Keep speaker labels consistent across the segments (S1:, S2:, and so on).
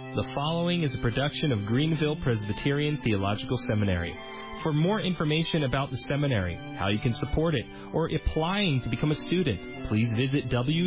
S1: The following is a production of Greenville Presbyterian Theological Seminary. For more information about the seminary, how you can support it, or applying to become a student, please visit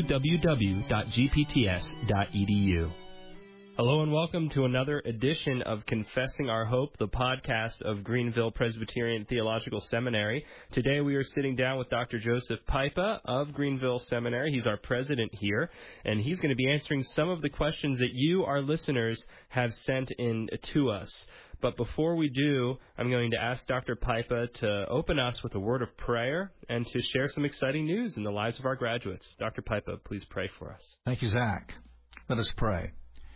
S1: www.gpts.edu. Hello and welcome to another edition of Confessing Our Hope, the podcast of Greenville Presbyterian Theological Seminary. Today we are sitting down with Dr. Joseph Pipa of Greenville Seminary. He's our president here, and he's going to be answering some of the questions that you, our listeners, have sent in to us. But before we do, I'm going to ask Dr. Pipa to open us with a word of prayer and to share some exciting news in the lives of our graduates. Dr. Pipa, please pray for us.
S2: Thank you, Zach. Let us pray.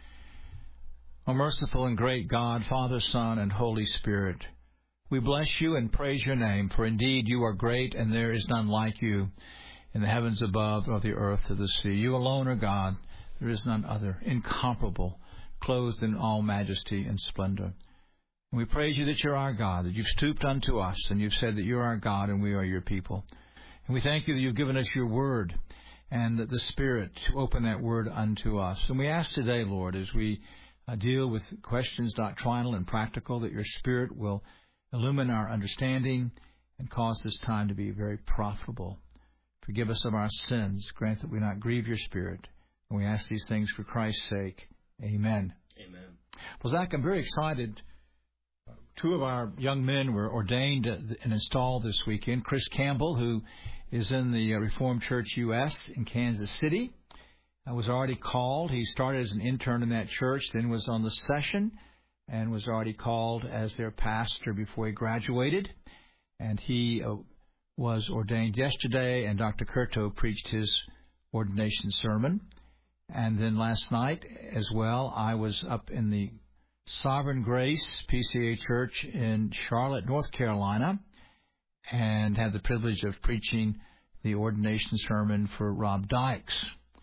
S2: O merciful and great God, Father, Son, and Holy Spirit, we bless you and praise your name, for indeed you are great, and there is none like you in the heavens above or the earth or the sea. You alone are God. There is none other, incomparable, clothed in all majesty and splendor. And we praise you that you're our God, that you've stooped unto us, and you've said that you're our God and we are your people. And we thank you that you've given us your word and the Spirit to open that word unto us. And we ask today, Lord, as we deal with questions doctrinal and practical, that your Spirit will illumine our understanding and cause this time to be very profitable. Forgive us of our sins. Grant that we not grieve your Spirit. And we ask these things for Christ's sake. Amen.
S1: Amen.
S2: Well, Zach, I'm very excited. Two of our young men were ordained and installed this weekend. Chris Campbell, who is in the Reformed Church U.S. in Kansas City, was already called. He started as an intern in that church, then was on the session, and was already called as their pastor before he graduated. And he was ordained yesterday, and Dr. Curto preached his ordination sermon. And then last night as well, I was up in the Sovereign Grace PCA Church in Charlotte, North Carolina, and had the privilege of preaching the ordination sermon for Rob Dykes.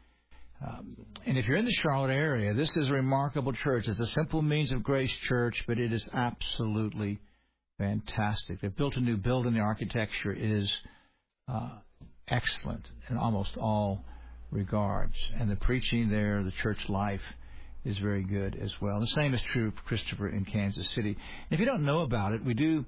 S2: And if you're in the Charlotte area, this is a remarkable church. It's a Simple Means of Grace church, but it is absolutely fantastic. They've built a new building. The architecture is excellent in almost all regards. And the preaching there, the church life, is very good as well. The same is true for Christopher in Kansas City. And if you don't know about it, we do,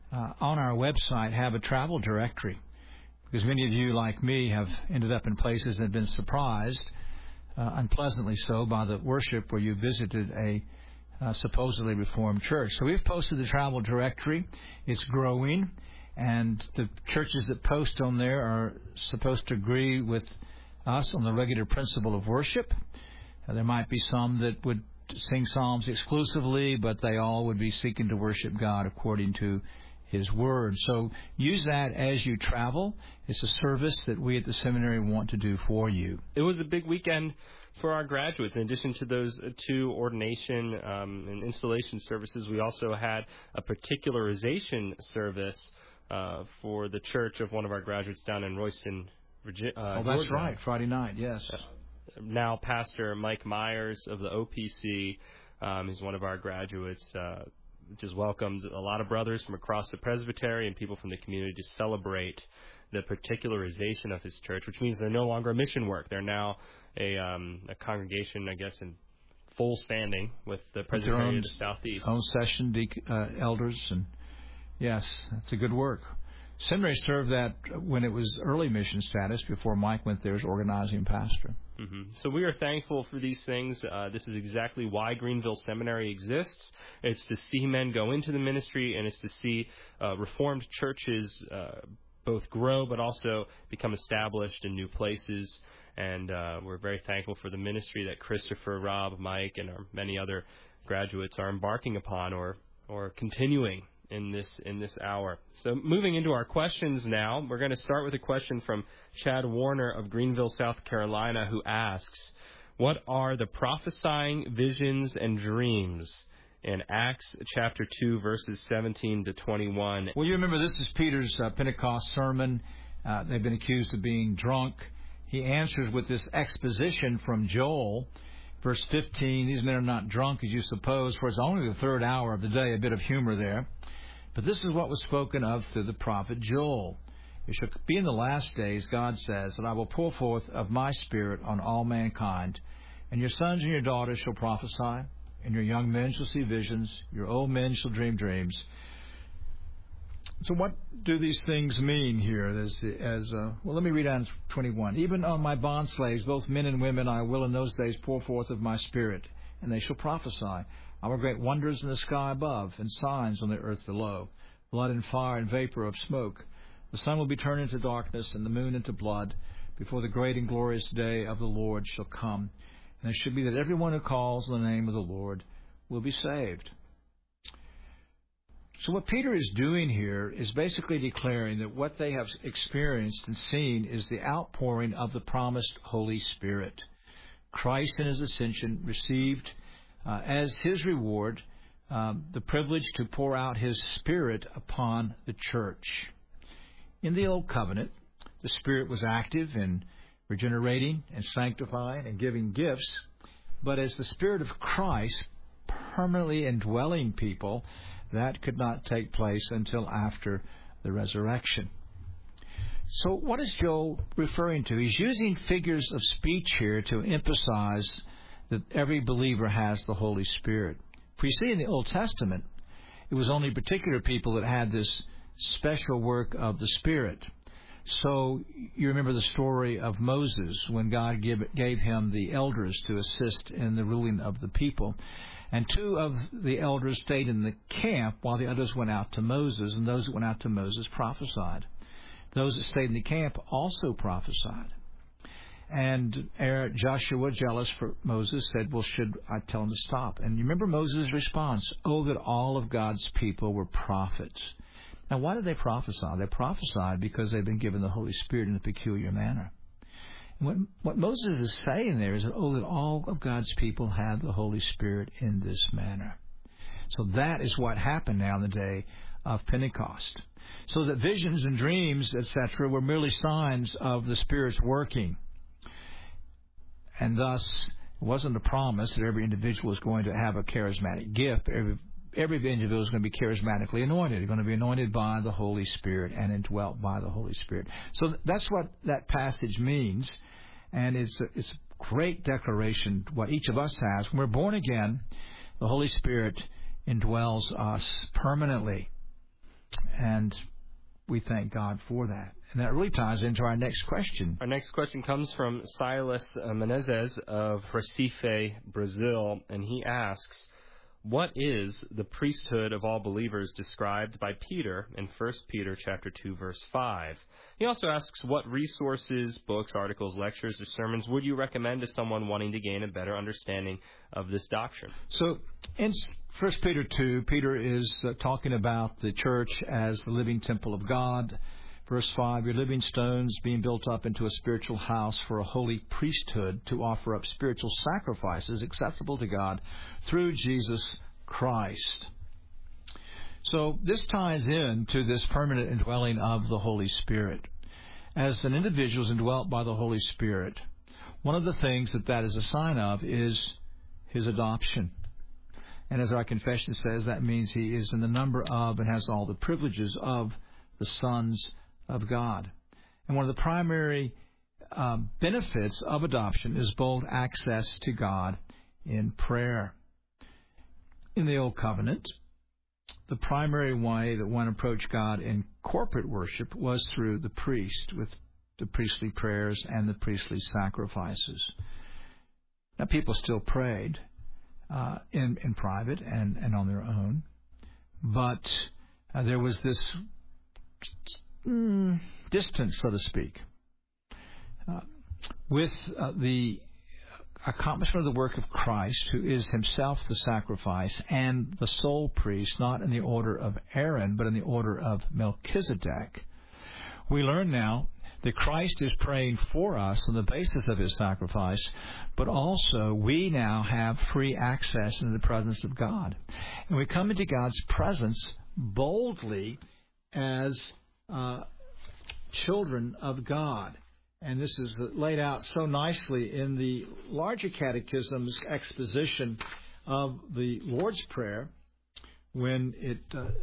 S2: on our website, have a travel directory, because many of you, like me, have ended up in places and have been surprised, unpleasantly so, by the worship where you visited a supposedly Reformed church. So we've posted the travel directory. It's growing, and the churches that post on there are supposed to agree with us on the regular principle of worship. There might be some that would sing psalms exclusively, but they all would be seeking to worship God according to His Word. So use that as you travel. It's a service that we at the seminary want to do for you.
S1: It was a big weekend for our graduates. In addition to those two ordination and installation services, we also had a particularization service for the church of one of our graduates down in Royston, Virginia.
S2: That's
S1: Georgia.
S2: right, Friday night, yes.
S1: Now Pastor Mike Myers of the OPC is one of our graduates. Just welcomed a lot of brothers from across the presbytery and people from the community to celebrate the particularization of his church, which means they're no longer a mission work. They're now a congregation, I guess, in full standing with the Presbytery of the Southeast.
S2: Own session, elders, and yes, that's a good work. Seminary served that when it was early mission status before Mike went there as organizing pastor.
S1: Mm-hmm. So we are thankful for these things. This is exactly why Greenville Seminary exists. It's to see men go into the ministry, and it's to see Reformed churches both grow but also become established in new places. And we're very thankful for the ministry that Christopher, Rob, Mike, and our many other graduates are embarking upon or continuing in this hour. So moving into our questions now, we're going to start with a question from Chad Warner of Greenville, South Carolina, who asks, what are the prophesying visions and dreams in Acts chapter 2, verses 17 to 21?
S2: Well, you remember this is Peter's Pentecost sermon. They've been accused of being drunk. He answers with this exposition from Joel. Verse 15, these men are not drunk as you suppose, for it's only the third hour of the day. A bit of humor there. But this is what was spoken of through the prophet Joel. It shall be in the last days, God says, that I will pour forth of my Spirit on all mankind, and your sons and your daughters shall prophesy, And your young men shall see visions, your old men shall dream dreams. So what do these things mean here? Well, let me read on 21. Even on my bondslaves, both men and women, I will in those days pour forth of my Spirit, and they shall prophesy. I will great wonders in the sky above, and signs on the earth below, blood and fire and vapor of smoke. The sun will be turned into darkness, and the moon into blood, before the great and glorious day of the Lord shall come. And it should be that everyone who calls on the name of the Lord will be saved. So what Peter is doing here is basically declaring that what they have experienced and seen is the outpouring of the promised Holy Spirit. Christ in his ascension received as his reward the privilege to pour out his Spirit upon the church. In the Old Covenant, the Spirit was active in regenerating and sanctifying and giving gifts, but as the Spirit of Christ permanently indwelling people, that could not take place until after the resurrection. So what is Joel referring to? He's using figures of speech here to emphasize that every believer has the Holy Spirit. For you see, in the Old Testament, it was only particular people that had this special work of the Spirit. So you remember the story of Moses when God gave him the elders to assist in the ruling of the people. And 2 of the elders stayed in the camp while the others went out to Moses, and those that went out to Moses prophesied. Those that stayed in the camp also prophesied. And Joshua, jealous for Moses, said, well, should I tell him to stop? And you remember Moses' response, oh, that all of God's people were prophets. Now, why did they prophesy? They prophesied because they'd been given the Holy Spirit in a peculiar manner. What Moses is saying there is that, that all of God's people had the Holy Spirit in this manner. So that is what happened now in the day of Pentecost. So that visions and dreams, etc., were merely signs of the Spirit's working. And thus, it wasn't a promise that every individual was going to have a charismatic gift. Every individual is going to be charismatically anointed. They're going to be anointed by the Holy Spirit and indwelt by the Holy Spirit. So that's what that passage means. And it's a great declaration, what each of us has. When we're born again, the Holy Spirit indwells us permanently. And we thank God for that. And that really ties into our next question.
S1: Our next question comes from Silas Menezes of Recife, Brazil. And he asks, what is the priesthood of all believers described by Peter in 1 Peter chapter 2, verse 5? He also asks, what resources, books, articles, lectures, or sermons would you recommend to someone wanting to gain a better understanding of this doctrine?
S2: So in 1 Peter 2, Peter is talking about the church as the living temple of God. Verse 5, your living stones being built up into a spiritual house for a holy priesthood to offer up spiritual sacrifices acceptable to God through Jesus Christ. So this ties in to this permanent indwelling of the Holy Spirit. As an individual is indwelt by the Holy Spirit, one of the things that is a sign of is his adoption. And as our confession says, that means he is in the number of and has all the privileges of the sons of God. And one of the primary benefits of adoption is bold access to God in prayer. In the Old Covenant, the primary way that one approached God in corporate worship was through the priest, with the priestly prayers and the priestly sacrifices. Now, people still prayed in private and on their own, but there was this distance, so to speak, with the accomplishment of the work of Christ, who is himself the sacrifice and the sole priest, not in the order of Aaron, but in the order of Melchizedek. We learn now that Christ is praying for us on the basis of his sacrifice, but also we now have free access into the presence of God. And we come into God's presence boldly as children of God. And this is laid out so nicely in the larger catechism's exposition of the Lord's Prayer when it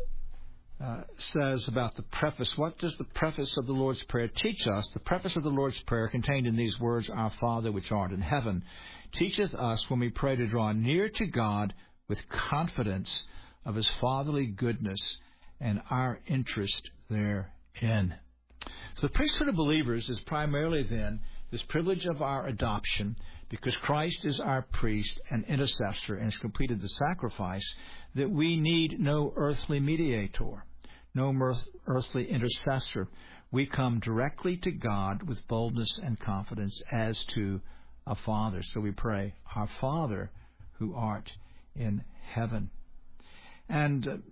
S2: says about the preface. What does the preface of the Lord's Prayer teach us? The preface of the Lord's Prayer, contained in these words, Our Father which art in heaven, teacheth us when we pray to draw near to God with confidence of His fatherly goodness and our interest therein. So the priesthood of believers is primarily then this privilege of our adoption, because Christ is our priest and intercessor and has completed the sacrifice, that we need no earthly mediator, no earthly intercessor. We come directly to God with boldness and confidence as to a Father. So we pray, Our Father who art in heaven. And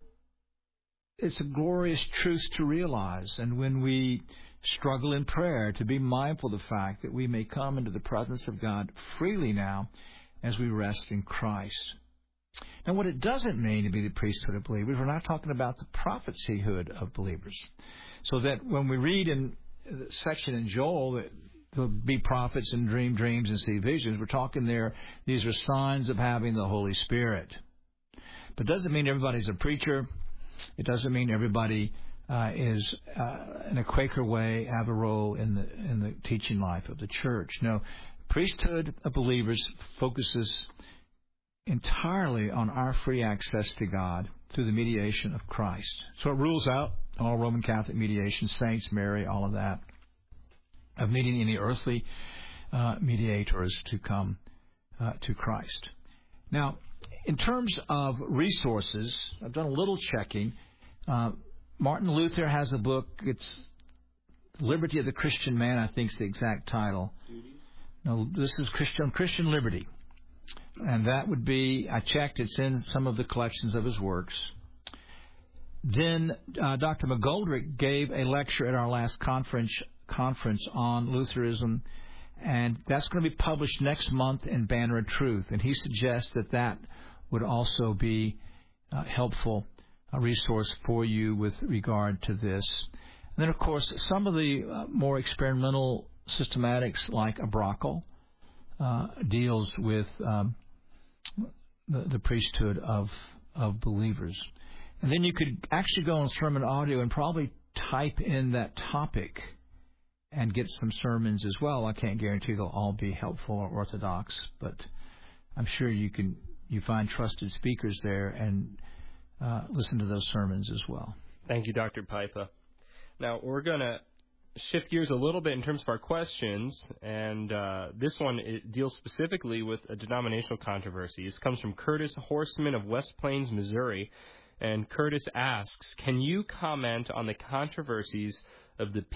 S2: it's a glorious truth to realize. And when we struggle in prayer, to be mindful of the fact that we may come into the presence of God freely now as we rest in Christ. Now, what it doesn't mean to be the priesthood of believers, we're not talking about the prophecyhood of believers. So that when we read in the section in Joel that there'll be prophets and dream dreams and see visions, we're talking there, these are signs of having the Holy Spirit. But it doesn't mean everybody's a preacher. It doesn't mean everybody is, in a Quaker way, have a role in the teaching life of the church. No, priesthood of believers focuses entirely on our free access to God through the mediation of Christ. So it rules out all Roman Catholic mediation, saints, Mary, all of that, of needing any earthly mediators to come to Christ. Now, in terms of resources, I've done a little checking. Martin Luther has a book. It's Liberty of the Christian Man, I think is the exact title. No, this is Christian Liberty. And that would be, I checked, it's in some of the collections of his works. Then Dr. McGoldrick gave a lecture at our last conference on Lutheranism, and that's going to be published next month in Banner of Truth. And he suggests that would also be helpful, a resource for you with regard to this. And then, of course, some of the more experimental systematics like Abrakel deals with the priesthood of believers. And then you could actually go on Sermon Audio and probably type in that topic and get some sermons as well. I can't guarantee they'll all be helpful or orthodox, but I'm sure you find trusted speakers there and listen to those sermons as well.
S1: Thank you, Dr. Pipa. Now, we're going to shift gears a little bit in terms of our questions, and this one it deals specifically with a denominational controversy. This comes from Curtis Horseman of West Plains, Missouri, and Curtis asks, can you comment on the controversies of the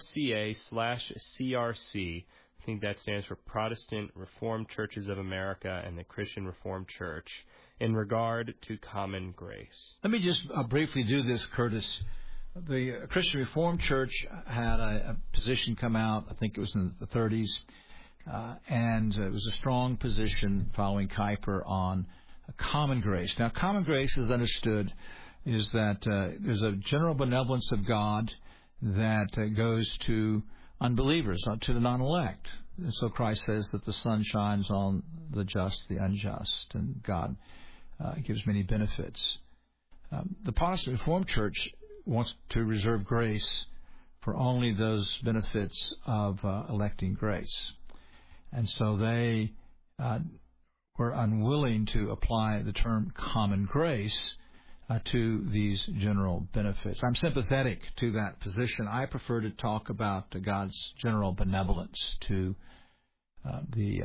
S1: PRCA/CRC? I think that stands for Protestant Reformed Churches of America and the Christian Reformed Church, in regard to common grace.
S2: Let me just briefly do this, Curtis. The Christian Reformed Church had a position come out, I think it was in the 30s, and it was a strong position following Kuyper on common grace. Now, common grace, as understood, is that there's a general benevolence of God that goes to unbelievers, to the non-elect. And so Christ says that the sun shines on the just, the unjust, and God gives many benefits. The Protestant Reformed Church wants to reserve grace for only those benefits of electing grace. And so they were unwilling to apply the term common grace to these general benefits. I'm sympathetic to that position. I prefer to talk about God's general benevolence to the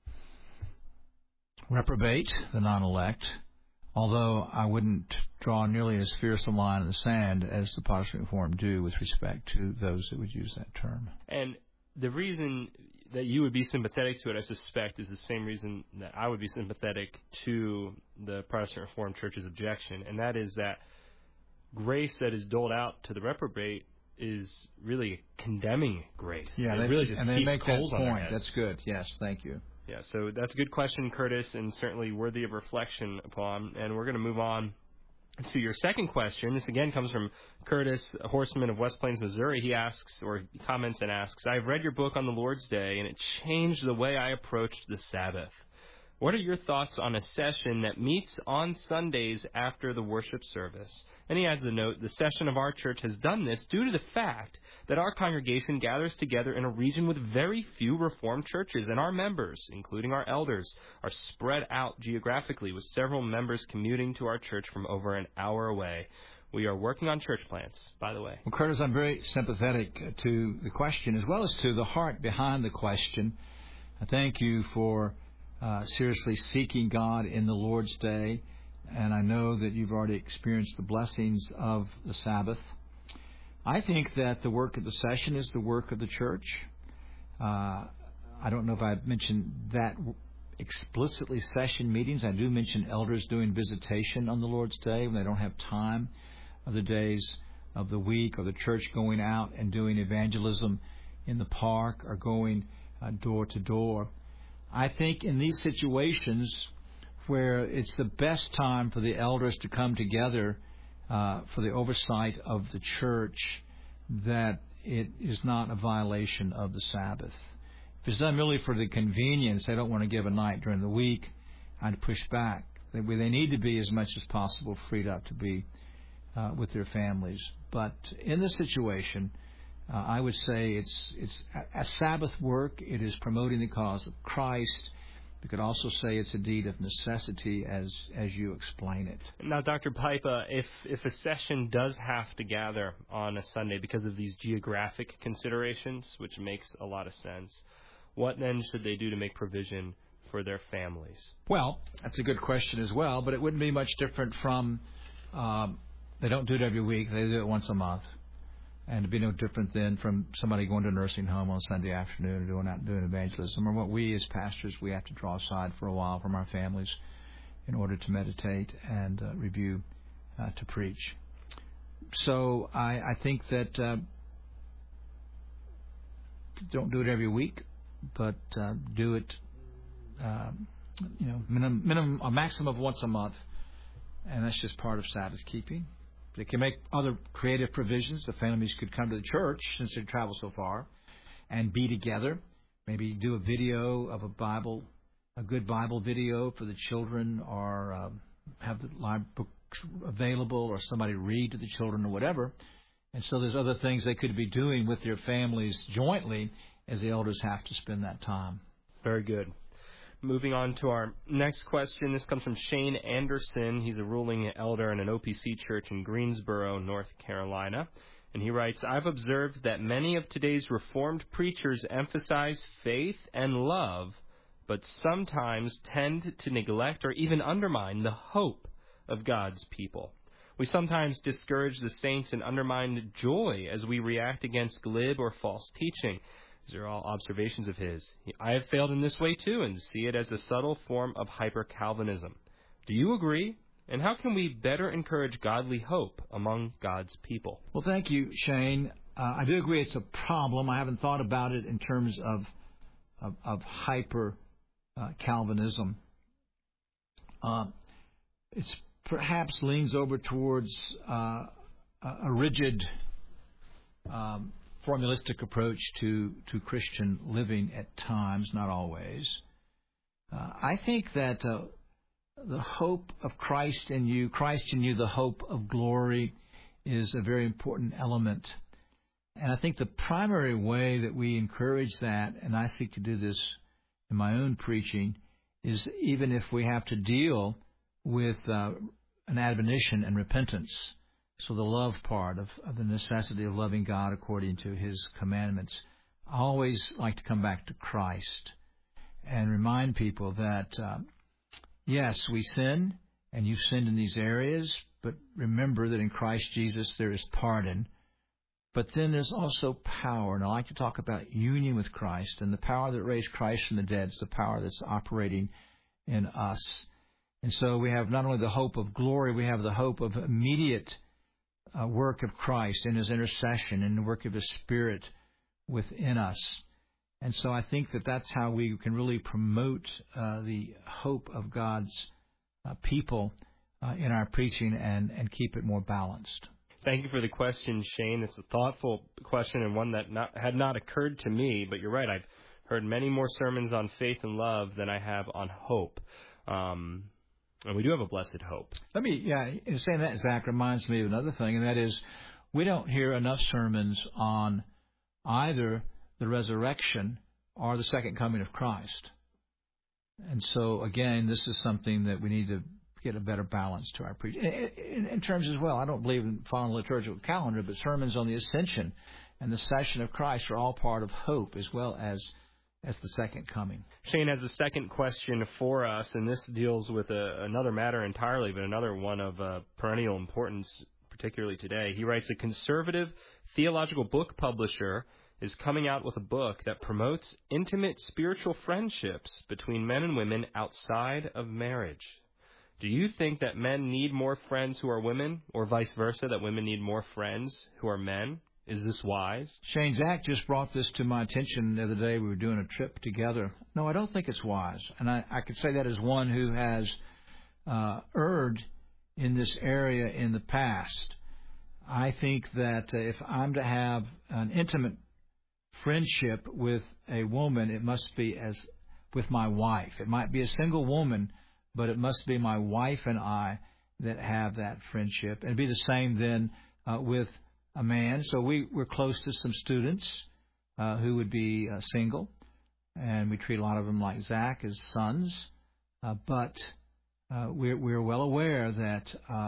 S2: reprobate, the non-elect, although I wouldn't draw nearly as fierce a line in the sand as the Protestant Reformed do with respect to those that would use that term.
S1: And the reason that you would be sympathetic to it, I suspect, is the same reason that I would be sympathetic to the Protestant Reformed Church's objection, and that is that grace that is doled out to the reprobate is really condemning grace.
S2: Yeah,
S1: it really just
S2: and they
S1: heaps
S2: make
S1: coals
S2: that
S1: on their
S2: point.
S1: heads.
S2: That's good. Yes, thank you.
S1: Yeah, so that's a good question, Curtis, and certainly worthy of reflection upon. And we're going to move on to your second question. This again comes from Curtis Horseman of West Plains, Missouri. He asks, or comments and asks, I've read your book on the Lord's Day, and it changed the way I approached the Sabbath. What are your thoughts on a session that meets on Sundays after the worship service? And he adds a note, the session of our church has done this due to the fact that our congregation gathers together in a region with very few Reformed churches, and our members, including our elders, are spread out geographically, with several members commuting to our church from over an hour away. We are working on church plants, by the way.
S2: Well, Curtis, I'm very sympathetic to the question as well as to the heart behind the question. I thank you for seriously seeking God in the Lord's Day, and I know that you've already experienced the blessings of the Sabbath. I think that the work of the session is the work of the church. I don't know if I mentioned that explicitly, session meetings. I do mention elders doing visitation on the Lord's Day when they don't have time of the days of the week, or the church going out and doing evangelism in the park or going door to door. I think in these situations where it's the best time for the elders to come together for the oversight of the church, that it is not a violation of the Sabbath. If it's done merely for the convenience, they don't want to give a night during the week, I'd push back. They need to be as much as possible freed up to be with their families. But in this situation, I would say it's a Sabbath work. It is promoting the cause of Christ. You could also say it's a deed of necessity, as you explain it.
S1: Now, Dr. Pipe, if a session does have to gather on a Sunday because of these geographic considerations, which makes a lot of sense, what then should they do to make provision for their families?
S2: Well, that's a good question as well, but it wouldn't be much different from they don't do it every week. They do it once a month. And it'd be no different than from somebody going to a nursing home on Sunday afternoon and doing evangelism, or what we as pastors, we have to draw aside for a while from our families in order to meditate and review, to preach. So I think that don't do it every week, but do it, minimum, a maximum of once a month, and that's just part of Sabbath keeping. They can make other creative provisions. The families could come to the church since they travel so far and be together. Maybe do a video of a good Bible video for the children, or have the live books available, or somebody read to the children, or whatever. And so there's other things they could be doing with their families jointly as the elders have to spend that time.
S1: Very good. Moving on to our next question. This comes from Shane Anderson. He's a ruling elder in an OPC church in Greensboro, North Carolina. And he writes, I've observed that many of today's Reformed preachers emphasize faith and love, but sometimes tend to neglect or even undermine the hope of God's people. We sometimes discourage the saints and undermine joy as we react against glib or false teaching. These are all observations of his. I have failed in this way, too, and see it as a subtle form of hyper-Calvinism. Do you agree? And how can we better encourage godly hope among God's people?
S2: Well, thank you, Shane. I do agree it's a problem. I haven't thought about it in terms of hyper-Calvinism. It perhaps leans over towards a rigid formalistic approach to Christian living at times, not always. I think that the hope of Christ in you, the hope of glory, is a very important element. And I think the primary way that we encourage that, and I seek to do this in my own preaching, is even if we have to deal with an admonition and repentance. So the love part of the necessity of loving God according to His commandments. I always like to come back to Christ and remind people that, yes, we sin, and you've sinned in these areas, but remember that in Christ Jesus there is pardon. But then there's also power, and I like to talk about union with Christ, and the power that raised Christ from the dead is the power that's operating in us. And so we have not only the hope of glory, we have the hope of immediate work of Christ in His intercession and the work of His Spirit within us. And so I think that that's how we can really promote the hope of God's people in our preaching and keep it more balanced.
S1: Thank you for the question, Shane. It's a thoughtful question and one that had not occurred to me, but you're right. I've heard many more sermons on faith and love than I have on hope. And we do have a blessed hope.
S2: In saying that, Zach, reminds me of another thing, and that is we don't hear enough sermons on either the resurrection or the second coming of Christ. And so, again, this is something that we need to get a better balance to our preaching. In terms as well, I don't believe in following a liturgical calendar, but sermons on the ascension and the session of Christ are all part of hope as well as the second coming.
S1: Shane has a second question for us, and this deals with another matter entirely, but another one of perennial importance, particularly today. He writes, a conservative theological book publisher is coming out with a book that promotes intimate spiritual friendships between men and women outside of marriage. Do you think that men need more friends who are women, or vice versa, that women need more friends who are men? Is this wise?
S2: Shane, Zach just brought this to my attention the other day. We were doing a trip together. No, I don't think it's wise. And I could say that as one who has erred in this area in the past. I think that if I'm to have an intimate friendship with a woman, it must be as with my wife. It might be a single woman, but it must be my wife and I that have that friendship. And it'd be the same then with a man. So we're close to some students who would be single, and we treat a lot of them like Zach as sons. But we're well aware that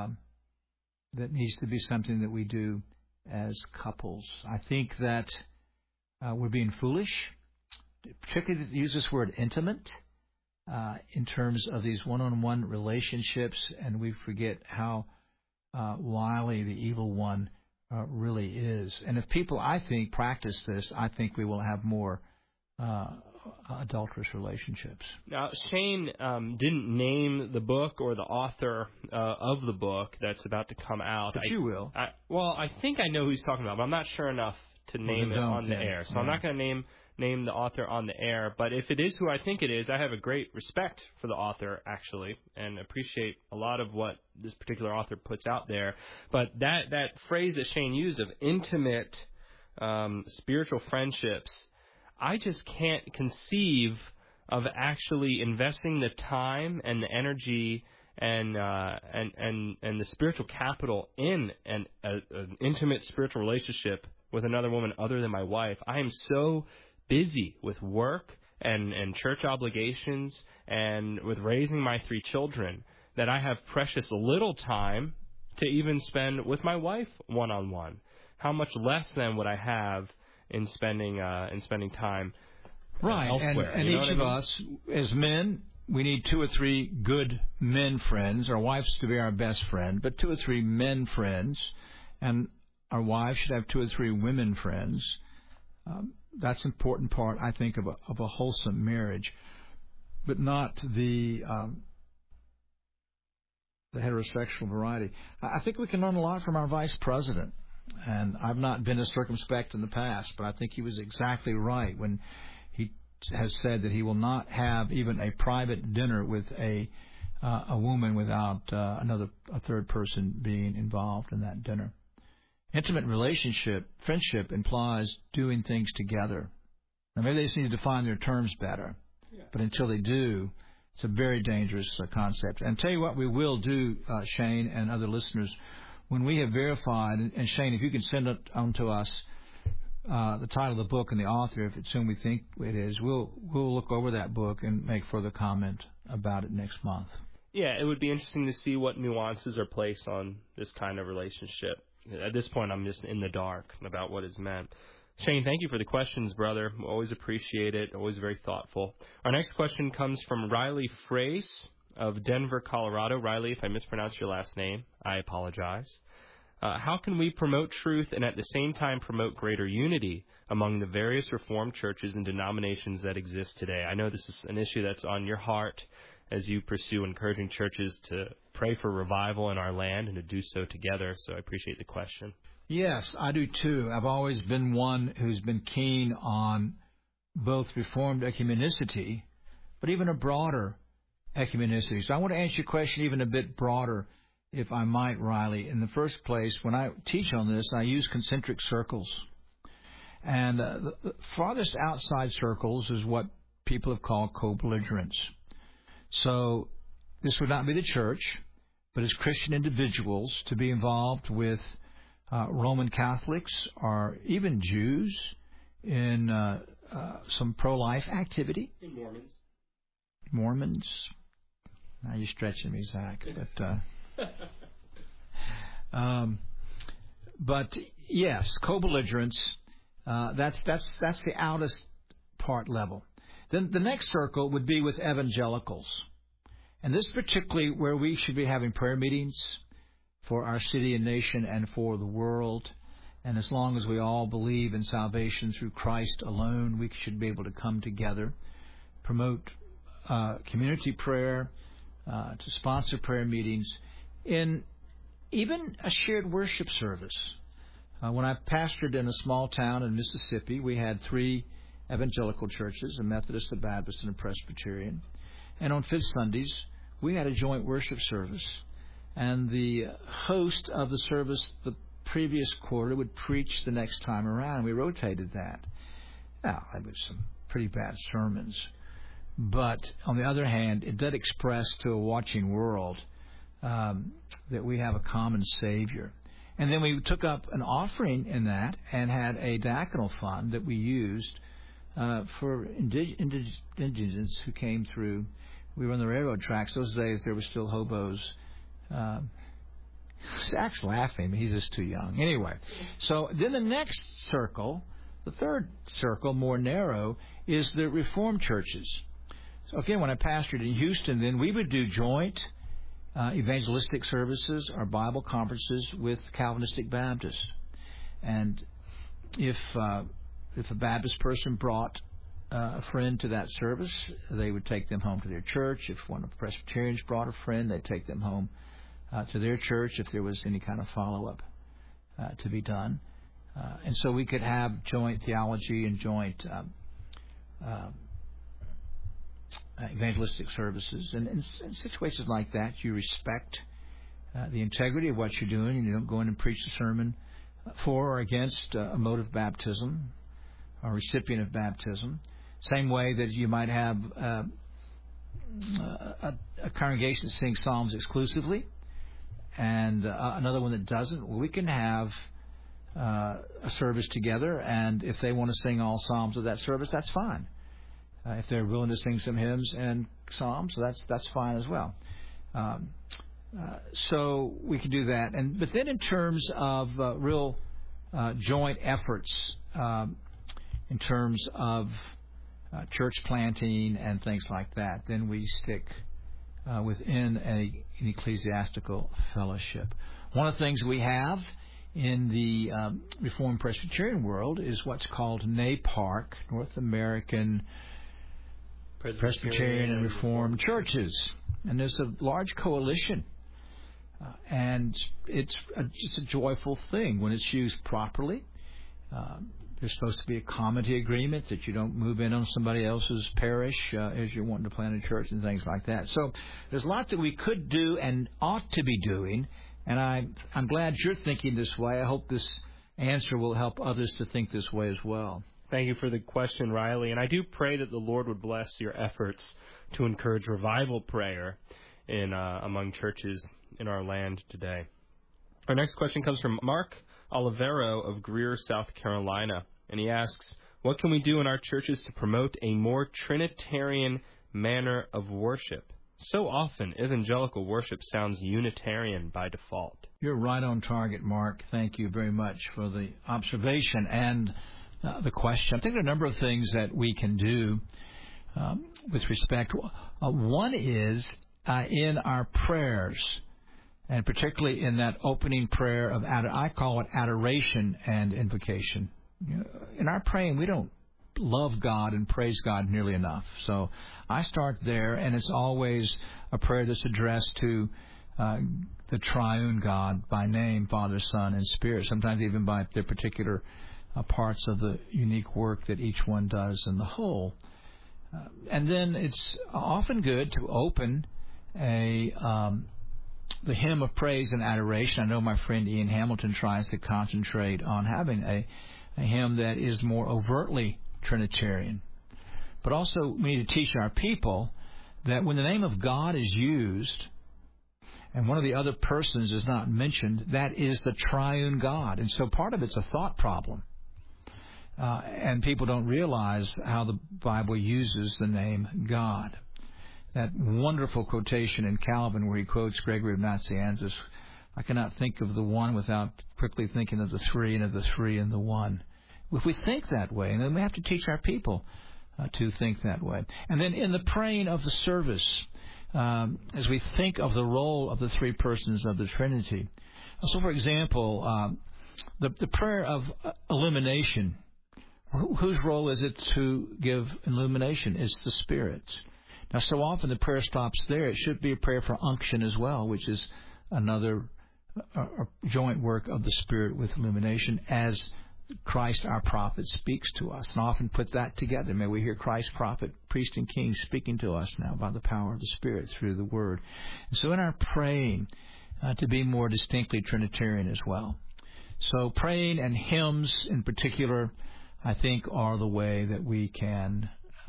S2: that needs to be something that we do as couples. I think that we're being foolish, particularly to use this word intimate, in terms of these one-on-one relationships, and we forget how wily the evil one really is. And if people, I think, practice this, I think we will have more adulterous relationships.
S1: Now, Shane didn't name the book or the author of the book that's about to come out.
S2: But you will.
S1: I think I know who he's talking about, but I'm not sure enough to name it on the air. So I'm not going to name the author on the air. But if it is who I think it is, I have a great respect for the author, actually, and appreciate a lot of what this particular author puts out there. But that phrase that Shane used of intimate spiritual friendships, I just can't conceive of actually investing the time and the energy and the spiritual capital in an intimate spiritual relationship with another woman other than my wife. I am so busy with work and church obligations and with raising my 3 children that I have precious little time to even spend with my wife one-on-one. How much less then would I have in spending time elsewhere?
S2: And each of us, as men, we need 2 or 3 good men friends. Our wives to be our best friend, but 2 or 3 men friends, and our wives should have 2 or 3 women friends. That's an important part, I think, of a wholesome marriage, but not the heterosexual variety. I think we can learn a lot from our vice president, and I've not been as circumspect in the past, but I think he was exactly right when he has said that he will not have even a private dinner with a woman without a third person being involved in that dinner. Intimate friendship implies doing things together. Now, maybe they just need to define their terms better. Yeah. But until they do, it's a very dangerous concept. And tell you what we will do, Shane and other listeners, when we have verified, and Shane, if you can send it on to us, the title of the book and the author, if it's whom we think it is, we'll look over that book and make further comment about it next month.
S1: Yeah, it would be interesting to see what nuances are placed on this kind of relationship. At this point, I'm just in the dark about what is meant. Shane, thank you for the questions, brother. Always appreciate it. Always very thoughtful. Our next question comes from Riley Frace of Denver, Colorado. Riley, if I mispronounce your last name, I apologize. How can we promote truth and at the same time promote greater unity among the various Reformed churches and denominations that exist today? I know this is an issue that's on your heart as you pursue encouraging churches to pray for revival in our land and to do so together. So I appreciate the question.
S2: Yes, I do too. I've always been one who's been keen on both Reformed ecumenicity, but even a broader ecumenicity. So I want to answer your question even a bit broader, if I might, Riley. In the first place, when I teach on this, I use concentric circles. And the farthest outside circles is what people have called co-belligerents. So this would not be the church, but as Christian individuals to be involved with Roman Catholics or even Jews in some pro-life activity.
S1: In
S2: Mormons. Now you're stretching me, Zach. But yes, co-belligerents. That's the outest part level. Then the next circle would be with evangelicals. And this is particularly where we should be having prayer meetings for our city and nation and for the world. And as long as we all believe in salvation through Christ alone, we should be able to come together, promote community prayer, to sponsor prayer meetings, in even a shared worship service. When I pastored in a small town in Mississippi, we had 3 evangelical churches, a Methodist, a Baptist, and a Presbyterian. And on fifth Sundays, we had a joint worship service. And the host of the service the previous quarter would preach the next time around. We rotated that. Now, it was some pretty bad sermons. But on the other hand, it did express to a watching world that we have a common Savior. And then we took up an offering in that and had a diaconal fund that we used for indigents who came through. We were on the railroad tracks. Those days there were still hobos. Zach's laughing. He's just too young. Anyway, so then the next circle, the third circle, more narrow, is the Reformed churches. So again, when I pastored in Houston, then we would do joint evangelistic services or Bible conferences with Calvinistic Baptists. And if a Baptist person brought a friend to that service, they would take them home to their church. If one of the Presbyterians brought a friend, they'd take them home to their church if there was any kind of follow-up to be done. And so we could have joint theology and joint evangelistic services. And in situations like that, you respect the integrity of what you're doing, and you don't go in and preach a sermon for or against a mode of baptism or recipient of baptism. Same way that you might have a congregation that sings psalms exclusively and another one that doesn't. Well, we can have a service together, and if they want to sing all psalms of that service, that's fine. If they're willing to sing some hymns and psalms, that's fine as well. So we can do that. But then in terms of real joint efforts, in terms of church planting and things like that, then we stick within an ecclesiastical fellowship. One of the things we have in the Reformed Presbyterian world is what's called NAPARC, North American Presbyterian and Reformed Churches. And there's a large coalition. And it's just a joyful thing when it's used properly. There's supposed to be a comity agreement that you don't move in on somebody else's parish as you're wanting to plant a church and things like that. So there's a lot that we could do and ought to be doing. And I'm glad you're thinking this way. I hope this answer will help others to think this way as well.
S1: Thank you for the question, Riley. And I do pray that the Lord would bless your efforts to encourage revival prayer in among churches in our land today. Our next question comes from Mark Olivero of Greer, South Carolina. And he asks, what can we do in our churches to promote a more Trinitarian manner of worship? So often, evangelical worship sounds Unitarian by default.
S2: You're right on target, Mark. Thank you very much for the observation and the question. I think there are a number of things that we can do with respect. One is in our prayers, and particularly in that opening prayer of I call it adoration and invocation. In our praying, we don't love God and praise God nearly enough. So I start there, and it's always a prayer that's addressed to the triune God by name, Father, Son, and Spirit, sometimes even by their particular parts of the unique work that each one does in the whole. And then it's often good to open the hymn of praise and adoration. I know my friend Ian Hamilton tries to concentrate on having a hymn that is more overtly Trinitarian. But also we need to teach our people that when the name of God is used and one of the other persons is not mentioned, that is the triune God. And so part of it's a thought problem. And people don't realize how the Bible uses the name God. That wonderful quotation in Calvin where he quotes Gregory of Nazianzus, I cannot think of the one without quickly thinking of the three and of the three and the one. If we think that way, and then we have to teach our people to think that way. And then in the praying of the service, as we think of the role of the three persons of the Trinity. So, for example, the prayer of illumination, whose role is it to give illumination? It's the Spirit's. Now, so often the prayer stops there. It should be a prayer for unction as well, which is another joint work of the Spirit with illumination as Christ, our prophet, speaks to us. And often put that together. May we hear Christ, prophet, priest, and king speaking to us now by the power of the Spirit through the Word. And so in our praying, to be more distinctly Trinitarian as well. So praying and hymns in particular, I think, are the way that we can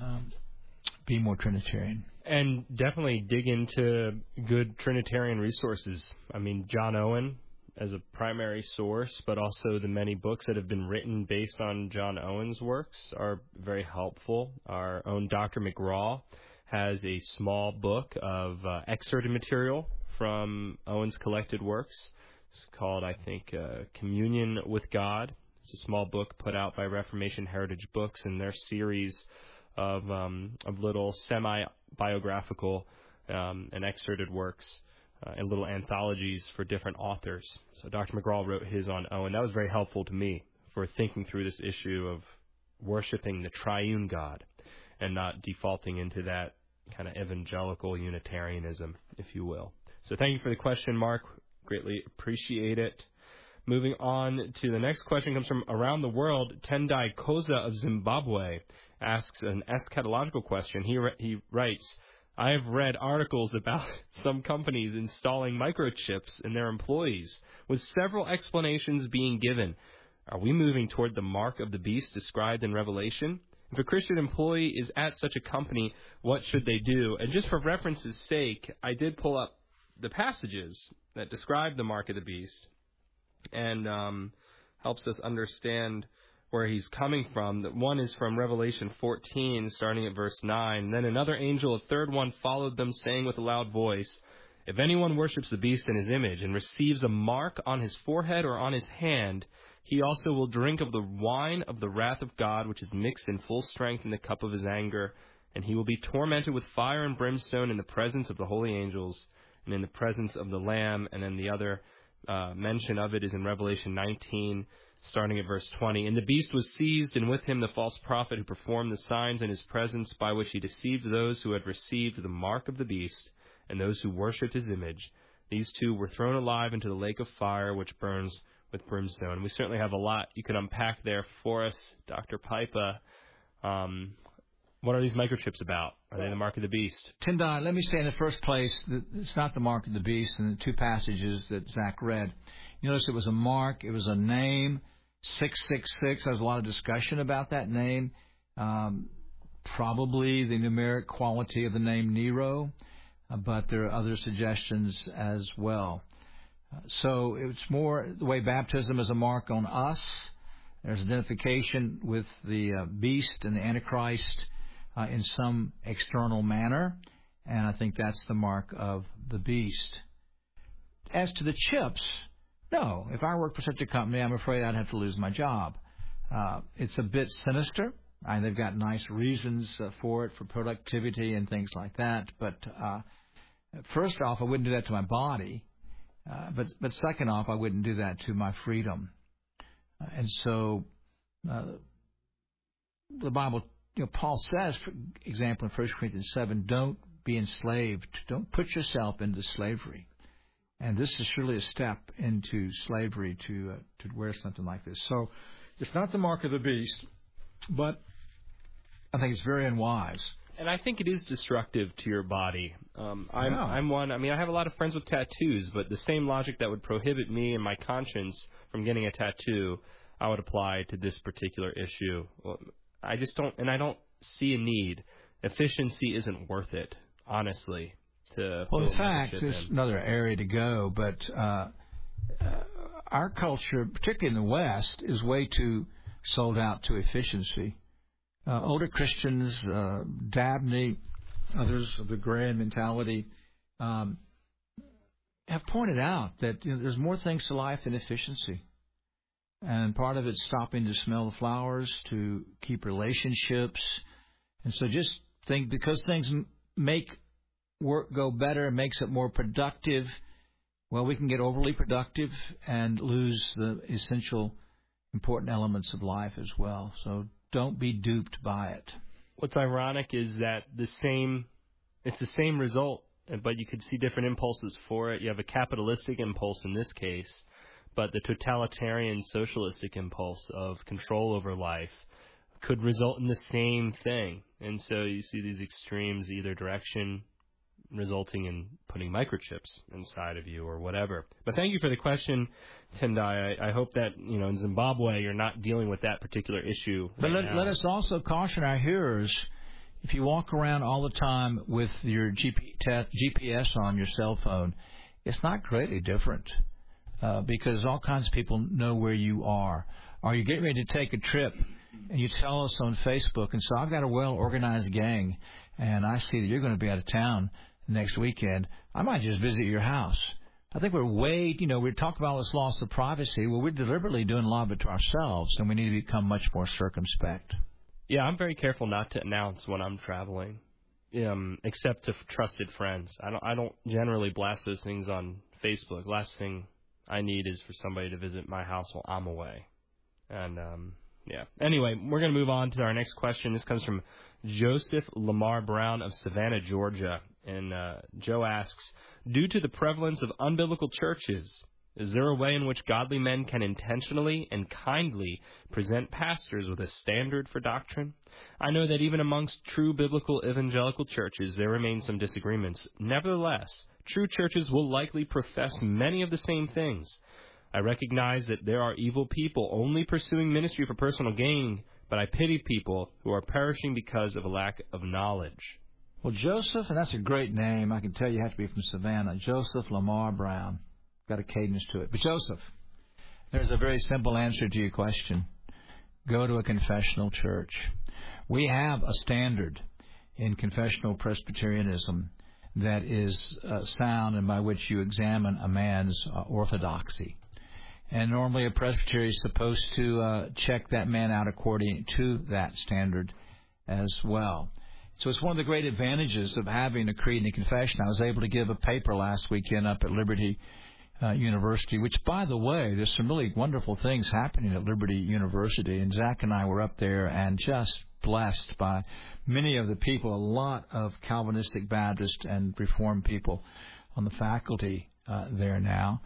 S2: be more Trinitarian.
S1: And definitely dig into good Trinitarian resources. I mean, John Owen as a primary source, but also the many books that have been written based on John Owen's works are very helpful. Our own Dr. McGraw has a small book of excerpted material from Owen's collected works. It's called, I think, Communion with God. It's a small book put out by Reformation Heritage Books in their series of little semi-biographical and excerpted works and little anthologies for different authors. So Dr. McGraw wrote his on Owen. That was very helpful to me for thinking through this issue of worshiping the triune God and not defaulting into that kind of evangelical Unitarianism, if you will. So thank you for the question, Mark. Greatly appreciate it. Moving on to the next question comes from around the world. Tendai Koza of Zimbabwe asks an eschatological question. He writes, I have read articles about some companies installing microchips in their employees, with several explanations being given. Are we moving toward the mark of the beast described in Revelation? If a Christian employee is at such a company, what should they do? And just for reference's sake, I did pull up the passages that describe the mark of the beast and helps us understand where he's coming from. One is from Revelation 14, starting at verse 9. Then another angel, a third one, followed them, saying with a loud voice, if anyone worships the beast in his image and receives a mark on his forehead or on his hand, he also will drink of the wine of the wrath of God, which is mixed in full strength in the cup of his anger, and he will be tormented with fire and brimstone in the presence of the holy angels and in the presence of the Lamb. And then the other mention of it is in Revelation 19, starting at verse 20. And the beast was seized, and with him the false prophet who performed the signs in his presence, by which he deceived those who had received the mark of the beast and those who worshipped his image. These two were thrown alive into the lake of fire, which burns with brimstone. We certainly have a lot you could unpack there for us, Dr. Pipa. What are these microchips about? Are they the mark of the beast?
S2: Tendai, let me say in the first place that it's not the mark of the beast in the two passages that Zach read. You notice it was a mark, it was a name, 666. There's a lot of discussion about that name. Probably the numeric quality of the name Nero, but there are other suggestions as well. So it's more the way baptism is a mark on us. There's identification with the beast and the Antichrist in some external manner, and I think that's the mark of the beast. As to the chips, no. If I worked for such a company, I'm afraid I'd have to lose my job. It's a bit sinister. They've got nice reasons for it, for productivity and things like that. But first off, I wouldn't do that to my body. But second off, I wouldn't do that to my freedom. And so the Bible, Paul says, for example, in 1 Corinthians 7, don't be enslaved. Don't put yourself into slavery. And this is surely a step into slavery to wear something like this. So it's not the mark of the beast, but I think it's very unwise.
S1: And I think it is destructive to your body. I'm one. I mean, I have a lot of friends with tattoos, but the same logic that would prohibit me and my conscience from getting a tattoo, I would apply to this particular issue. Well, I just don't, and I don't see a need. Efficiency isn't worth it, honestly.
S2: Well, in fact, there's another area to go, but our culture, particularly in the West, is way too sold out to efficiency. Older Christians, Dabney, others of the grand mentality, have pointed out that there's more things to life than efficiency. And part of it's stopping to smell the flowers, to keep relationships. And so just think, because things make work go better, makes it more productive, well, we can get overly productive and lose the essential, important elements of life as well. So don't be duped by it.
S1: What's ironic is that it's the same result, but you could see different impulses for it. You have a capitalistic impulse in this case, but the totalitarian socialistic impulse of control over life could result in the same thing. And so you see these extremes, either direction, resulting in putting microchips inside of you or whatever. But thank you for the question, Tendai. I hope that, in Zimbabwe you're not dealing with that particular issue.
S2: But let us also caution our hearers, if you walk around all the time with your GPS on your cell phone, it's not greatly different because all kinds of people know where you are. Or you get ready to take a trip and you tell us on Facebook, and so I've got a well-organized gang, and I see that you're going to be out of town next weekend. I might just visit your house. I think we're talking about this loss of privacy. Well, we're deliberately doing a lot of it to ourselves, and we need to become much more circumspect.
S1: Yeah, I'm very careful not to announce when I'm traveling, except to trusted friends. I don't generally blast those things on Facebook. Last thing I need is for somebody to visit my house while I'm away. And, yeah. Anyway, we're going to move on to our next question. This comes from Joseph Lamar Brown of Savannah, Georgia. And Joe asks, due to the prevalence of unbiblical churches, is there a way in which godly men can intentionally and kindly present pastors with a standard for doctrine? I know that even amongst true biblical evangelical churches, there remain some disagreements. Nevertheless, true churches will likely profess many of the same things. I recognize that there are evil people only pursuing ministry for personal gain, but I pity people who are perishing because of a lack of knowledge.
S2: Well, Joseph, and that's a great name. I can tell you have to be from Savannah. Joseph Lamar Brown. Got a cadence to it. But Joseph, there's a very simple answer to your question. Go to a confessional church. We have a standard in confessional Presbyterianism that is sound and by which you examine a man's orthodoxy. And normally a presbytery is supposed to check that man out according to that standard as well. So it's one of the great advantages of having a creed and a confession. I was able to give a paper last weekend up at Liberty University, which, by the way, there's some really wonderful things happening at Liberty University. And Zach and I were up there and just blessed by many of the people, a lot of Calvinistic, Baptist, and Reformed people on the faculty there now.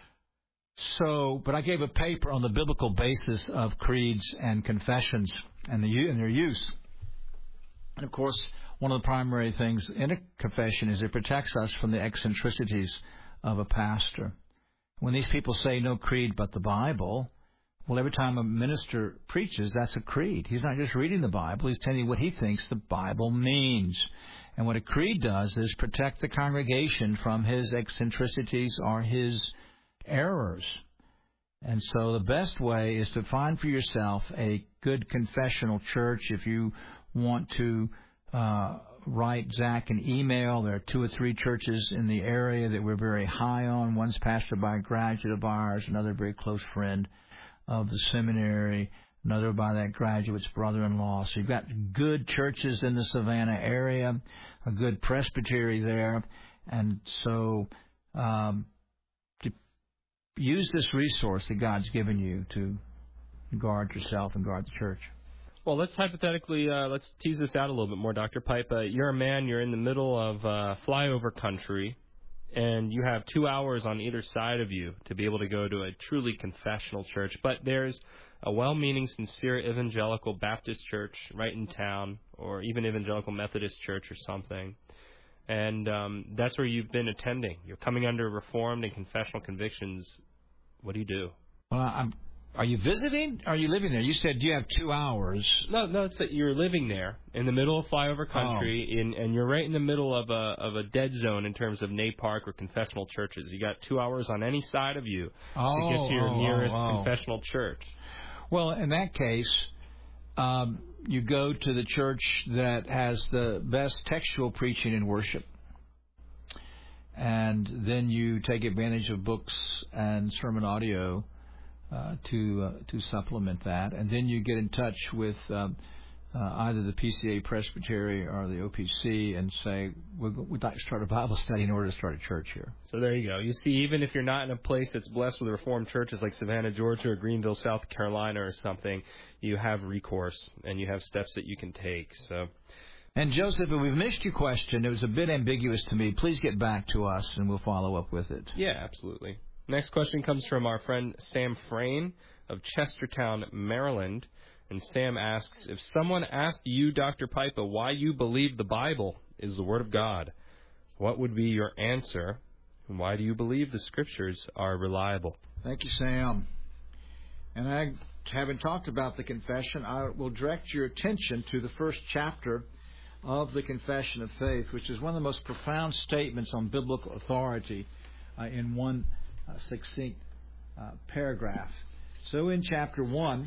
S2: So, but I gave a paper on the biblical basis of creeds and confessions and their use. And, of course, one of the primary things in a confession is it protects us from the eccentricities of a pastor. When these people say no creed but the Bible, well, every time a minister preaches, that's a creed. He's not just reading the Bible. He's telling you what he thinks the Bible means. And what a creed does is protect the congregation from his eccentricities or his errors. And so the best way is to find for yourself a good confessional church. If you want to write Zach an email, there are 2 or 3 churches in the area that we're very high on. One's pastored by a graduate of ours, another very close friend of the seminary, another by that graduate's brother-in-law. So you've got good churches in the Savannah area, a good presbytery there. And so to use this resource that God's given you to guard yourself and guard the church.
S1: Well, let's hypothetically, let's tease this out a little bit more, Dr. Pipe. You're a man, you're in the middle of flyover country, and you have 2 hours on either side of you to be able to go to a truly confessional church. But there's a well-meaning, sincere evangelical Baptist church right in town, or even evangelical Methodist church or something. And that's where you've been attending. You're coming under Reformed and confessional convictions. What do you do?
S2: Well, Are you visiting? Or are you living there? You said you have 2 hours.
S1: No, it's that you're living there in the middle of flyover country, and you're right in the middle of a dead zone in terms of NAPARC or confessional churches. You got 2 hours on any side of you to get to your nearest confessional church.
S2: Well, in that case, you go to the church that has the best textual preaching and worship. And then you take advantage of books and sermon audio to supplement that, and then you get in touch with either the PCA Presbytery or the OPC and say, we'd like to start a Bible study in order to start a church here.
S1: So there you go. You see, even if you're not in a place that's blessed with Reformed churches like Savannah, Georgia, or Greenville, South Carolina, or something, you have recourse and you have steps that you can take. So.
S2: And Joseph, if we've missed your question, it was a bit ambiguous to me. Please get back to us and we'll follow up with it.
S1: Yeah, absolutely. Next question comes from our friend Sam Frayne of Chestertown, Maryland. And Sam asks, if someone asked you, Dr. Pipa, why you believe the Bible is the Word of God, what would be your answer? And why do you believe the Scriptures are reliable?
S2: Thank you, Sam. And I haven't talked about the confession. I will direct your attention to the first chapter of the Confession of Faith, which is one of the most profound statements on biblical authority in one succinct paragraph. So in chapter 1,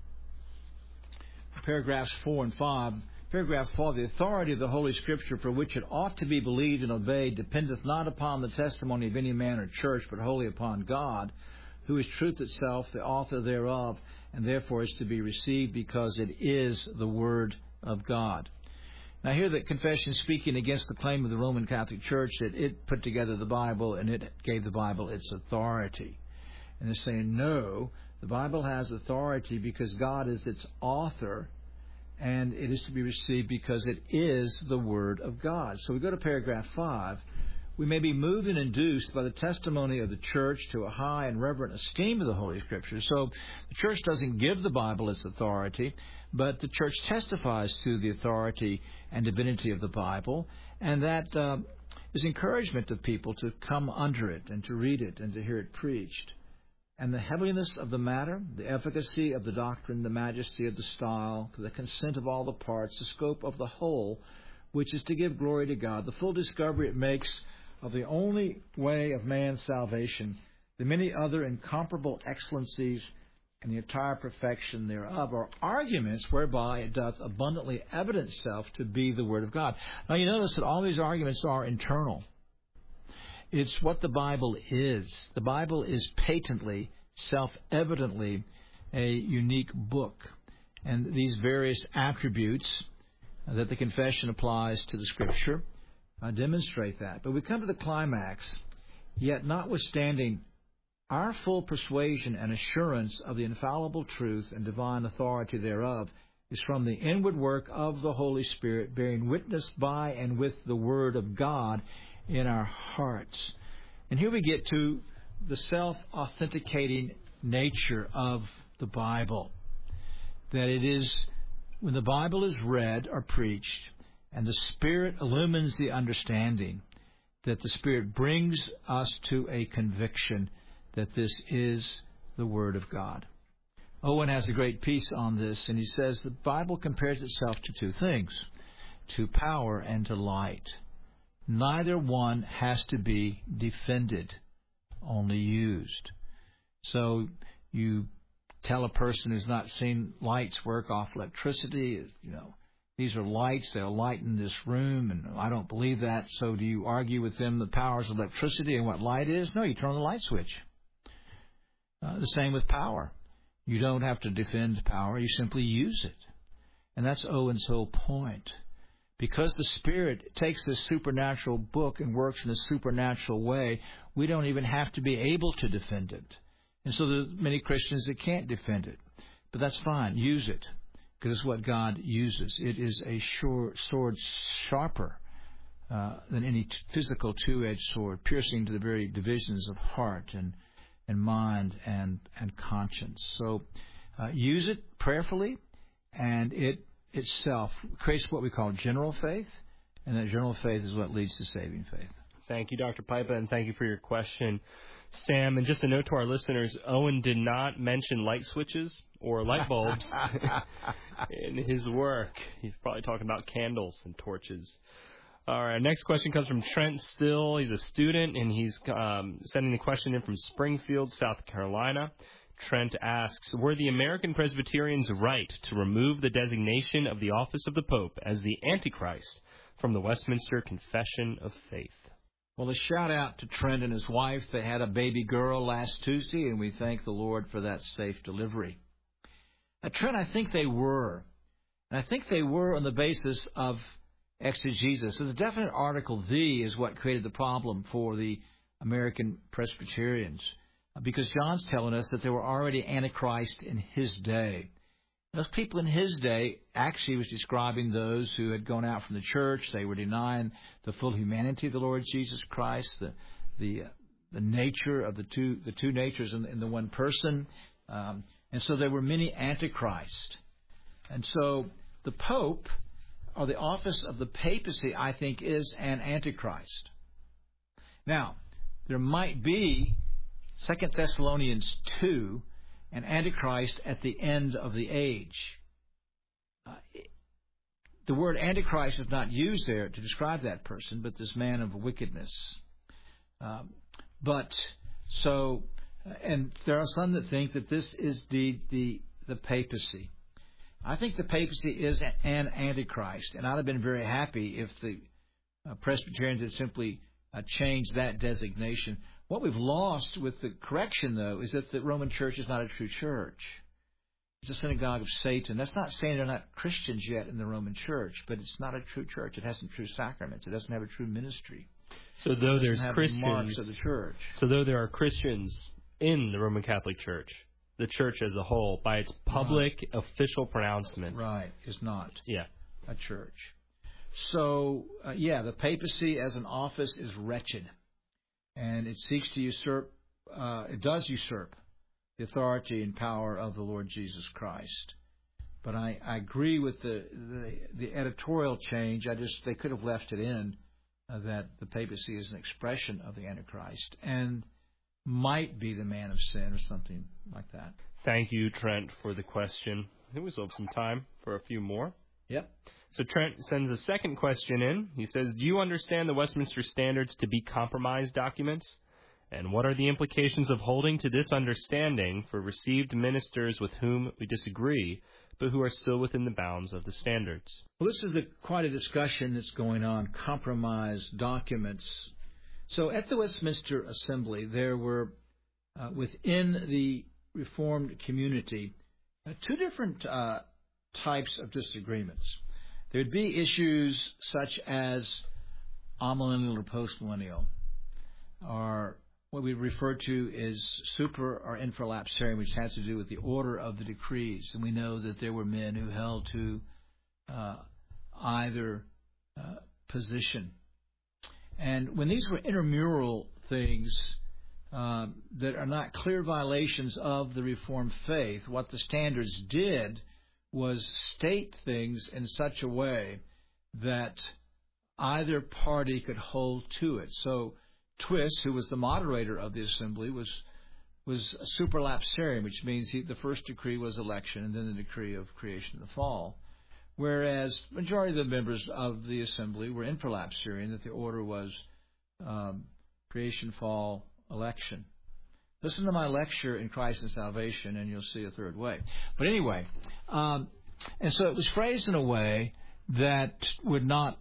S2: paragraphs 4 and 5, paragraph 4, the authority of the Holy Scripture for which it ought to be believed and obeyed dependeth not upon the testimony of any man or church, but wholly upon God, who is truth itself, the author thereof, and therefore is to be received because it is the Word of God. Now here the confession is speaking against the claim of the Roman Catholic Church that it put together the Bible and it gave the Bible its authority. And they're saying, no, the Bible has authority because God is its author, and it is to be received because it is the Word of God. So we go to paragraph 5. We may be moved and induced by the testimony of the Church to a high and reverent esteem of the Holy Scriptures. So the Church doesn't give the Bible its authority, but the Church testifies to the authority and divinity of the Bible, and that is encouragement to people to come under it and to read it and to hear it preached. And the heaviness of the matter, the efficacy of the doctrine, the majesty of the style, the consent of all the parts, the scope of the whole, which is to give glory to God, the full discovery it makes of the only way of man's salvation, the many other incomparable excellencies, and the entire perfection thereof, are arguments whereby it doth abundantly evidence itself to be the Word of God. Now you notice that all these arguments are internal. It's what the Bible is. The Bible is patently, self-evidently a unique book. And these various attributes that the confession applies to the Scripture demonstrate that. But we come to the climax, yet notwithstanding our full persuasion and assurance of the infallible truth and divine authority thereof is from the inward work of the Holy Spirit, bearing witness by and with the Word of God in our hearts. And here we get to the self-authenticating nature of the Bible. That it is, when the Bible is read or preached, and the Spirit illumines the understanding, that the Spirit brings us to a conviction that this is the Word of God. Owen has a great piece on this, and he says the Bible compares itself to two things, to power and to light. Neither one has to be defended, only used. So you tell a person who's not seen lights work off electricity, these are lights, they'll lighten this room, and I don't believe that. So do you argue with them the powers of electricity and what light is? No, you turn on the light switch. The same with power. You don't have to defend power, you simply use it. And that's Owen's whole point. Because the Spirit takes this supernatural book and works in a supernatural way, we don't even have to be able to defend it. And so there are many Christians that can't defend it. But that's fine. Use it. Because it's what God uses. It is a sword sharper than any physical two-edged sword, piercing to the very divisions of heart and mind and conscience. So use it prayerfully, and it itself creates what we call general faith, and that general faith is what leads to saving faith.
S1: Thank you, Dr. Pipa, and thank you for your question, Sam. And just a note to our listeners, Owen did not mention light switches or light bulbs in his work. He's probably talking about candles and torches. All right, next question comes from Trent Still. He's a student, and he's sending the question in from Springfield, South Carolina. Trent asks, were the American Presbyterians right to remove the designation of the office of the Pope as the Antichrist from the Westminster Confession of Faith?
S2: Well, a shout-out to Trent and his wife. They had a baby girl last Tuesday, and we thank the Lord for that safe delivery. Trent, I think they were. And I think they were on the basis of exegesis. So the definite article "the" is what created the problem for the American Presbyterians, because John's telling us that there were already Antichrist in his day. Those people in his day actually was describing those who had gone out from the church. They were denying the full humanity of the Lord Jesus Christ, the nature of the two natures in the one person, and so there were many Antichrists. And so the Pope, or the office of the papacy, I think, is an Antichrist. Now, there might be 2 Thessalonians 2, an Antichrist at the end of the age. The word Antichrist is not used there to describe that person, but this man of wickedness. And there are some that think that this is the papacy. I think the papacy is an Antichrist, and I'd have been very happy if the Presbyterians had simply changed that designation. What we've lost with the correction, though, is that the Roman Church is not a true church. It's a synagogue of Satan. That's not saying they're not Christians yet in the Roman Church, but it's not a true church. It hasn't true sacraments. It doesn't have a true ministry.
S1: So though there's Christians,
S2: the marks of the church.
S1: So though there are Christians in the Roman Catholic Church, the church as a whole, by its public official pronouncement,
S2: is not a church. So the papacy as an office is wretched. And it seeks to usurp, it does usurp the authority and power of the Lord Jesus Christ. But I agree with the editorial change. They could have left it in that the papacy is an expression of the Antichrist and might be the man of sin or something like that.
S1: Thank you, Trent, for the question. I think we still have some time for a few more.
S2: Yep.
S1: So Trent sends a second question in. He says, do you understand the Westminster Standards to be compromise documents? And what are the implications of holding to this understanding for received ministers with whom we disagree, but who are still within the bounds of the standards?
S2: Well, this is quite a discussion that's going on, compromise documents. So at the Westminster Assembly, there were, within the Reformed community, two different types of disagreements. There would be issues such as amillennial or postmillennial, or what we refer to as super or infralapsarian, which has to do with the order of the decrees. And we know that there were men who held to either position. And when these were intramural things that are not clear violations of the Reformed faith, what the standards did was state things in such a way that either party could hold to it. So Twist, who was the moderator of the assembly, was a superlapsarian, which means the first decree was election and then the decree of creation and the fall. Whereas the majority of the members of the assembly were infralapsarian, that the order was creation, fall, election. Listen to my lecture in Christ and Salvation, and you'll see a third way. But anyway, and so it was phrased in a way that would not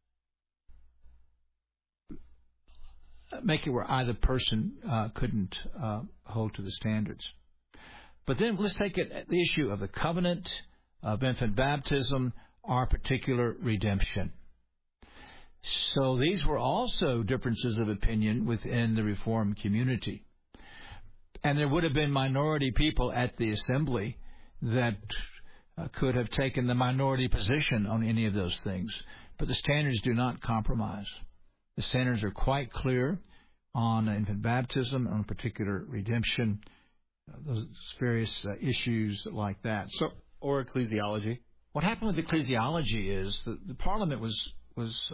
S2: make it where either person couldn't hold to the standards. But then let's take it the issue of the covenant, of infant baptism, or particular redemption. So these were also differences of opinion within the Reformed community. And there would have been minority people at the assembly that could have taken the minority position on any of those things. But the standards do not compromise. The standards are quite clear on infant baptism, on particular redemption, those various issues like that.
S1: So, or ecclesiology.
S2: What happened with ecclesiology is the Parliament was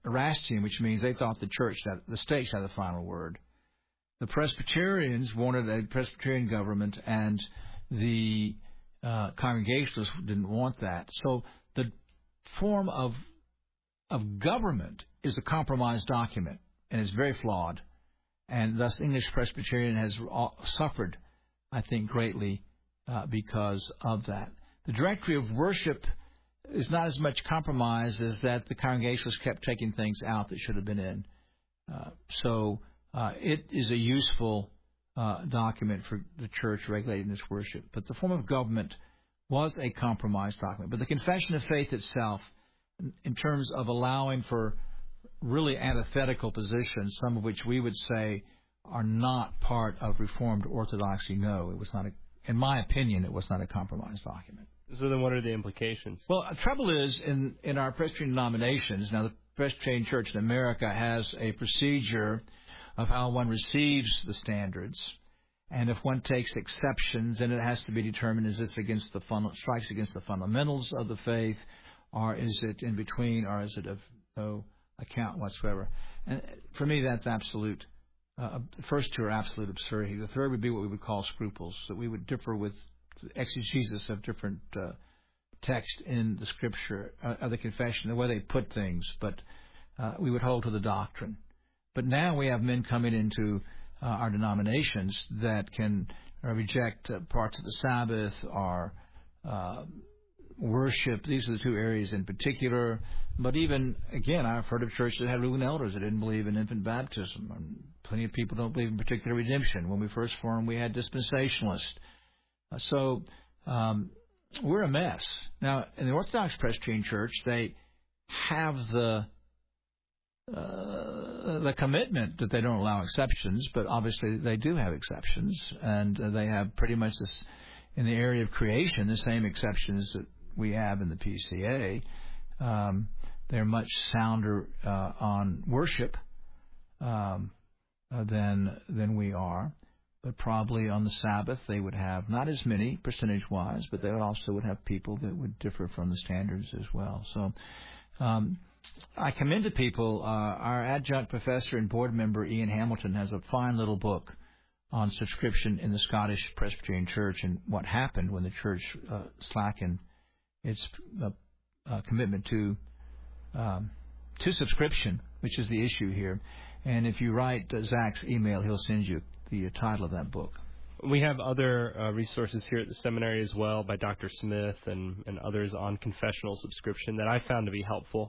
S2: Erastian, which means they thought the states had the final word. The Presbyterians wanted a Presbyterian government, and the Congregationalists didn't want that. So the form of government is a compromise document, and it's very flawed. And thus English Presbyterian has suffered, I think, greatly because of that. The directory of worship is not as much compromise as that the Congregationalists kept taking things out that should have been in. So it is a useful document for the church regulating this worship. But the form of government was a compromise document. But the Confession of Faith itself, in terms of allowing for really antithetical positions, some of which we would say are not part of Reformed Orthodoxy, no, it was not in my opinion, it was not a compromise document.
S1: So then what are the implications?
S2: Well, the trouble is, in our Presbyterian denominations, now the Presbyterian Church in America has a procedure of how one receives the standards, and if one takes exceptions, then it has to be determined, is this strikes against the fundamentals of the faith, or is it in between, or is it of no account whatsoever? And for me, that's absolute. The first two are absolute absurdity. The third would be what we would call scruples, that we would differ with exegesis of different text in the Scripture, of the confession, the way they put things, but we would hold to the doctrine. But now we have men coming into our denominations that can reject parts of the Sabbath or worship. These are the two areas in particular. But even, again, I've heard of churches that had ruling elders that didn't believe in infant baptism. And plenty of people don't believe in particular redemption. When we first formed, we had dispensationalists. So we're a mess. Now, in the Orthodox Presbyterian Church, they have the commitment that they don't allow exceptions, but obviously they do have exceptions, and they have pretty much this, in the area of creation, the same exceptions that we have in the PCA. They're much sounder on worship than we are, but probably on the Sabbath they would have not as many percentage-wise, but they also would have people that would differ from the standards as well. So I commend to people, our adjunct professor and board member Ian Hamilton has a fine little book on subscription in the Scottish Presbyterian Church and what happened when the church slackened its commitment to subscription, which is the issue here. And if you write Zach's email, he'll send you the title of that book.
S1: We have other resources here at the seminary as well by Dr. Smith and others on confessional subscription that I found to be helpful.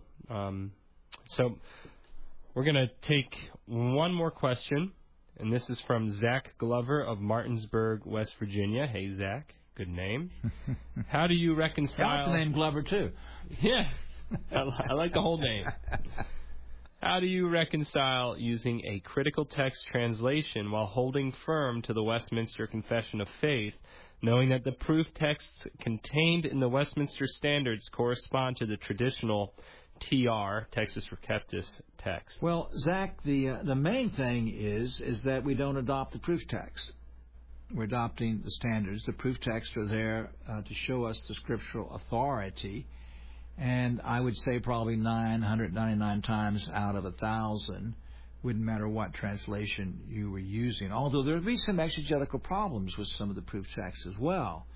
S1: So we're going to take one more question, and this is from Zach Glover of Martinsburg, West Virginia. Hey, Zach. Good name. How do you reconcile...
S2: I like the name Glover, too.
S1: Yeah. I like the whole name. How do you reconcile using a critical text translation while holding firm to the Westminster Confession of Faith, knowing that the proof texts contained in the Westminster Standards correspond to the traditional TR, Textus Receptus, text?
S2: Well, Zach, the main thing is that we don't adopt the proof text. We're adopting the standards. The proof texts are there to show us the scriptural authority. And I would say probably 999 times out of 1,000, wouldn't matter what translation you were using, although there would be some exegetical problems with some of the proof texts as well.